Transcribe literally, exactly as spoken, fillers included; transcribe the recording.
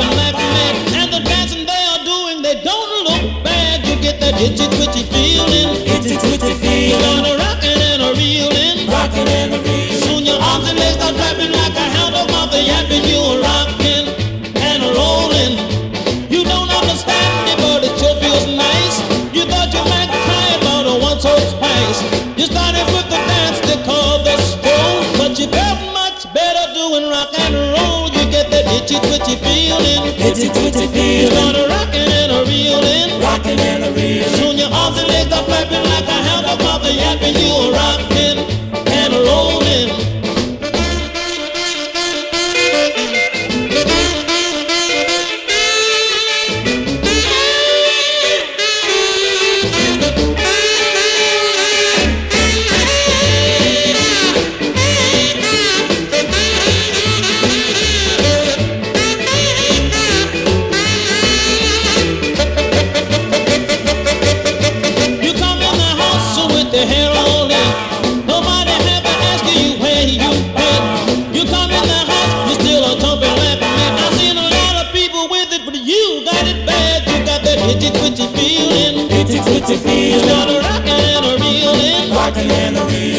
clapping like mad. And the dancing they are doing, they don't look bad. You get that itchy twitchy feeling. Itchy twitchy You feeling. got a rockin' and a reelin'. Rockin' and a reelin'. Soon your arms and legs start clapping like a hound of mouth. Yapping, you a rockin' and a rollin'. You don't understand me, but it sure feels nice. You thought you might cry about a once or twice. You started with the dance they call the stroll, but you felt much better doing rock and roll. You get that itchy twitchy feeling. Itchy twitchy You feeling. start a rockin' and a reelin'. Rockin' and a reelin'. Soon your arms and legs are flapping like a hound of mouth. Yapping, you a rockin' and a rollin'. You come in the house with the hair all in. Nobody have to ask you where you been. You come in the house, you still a thumping like me. I've seen a lot of people with it, but you got it bad. You got that itchy twitchy feeling. Itchy twitchy You feeling. start a rockin' and a reelin'. Rockin' and a reelin'.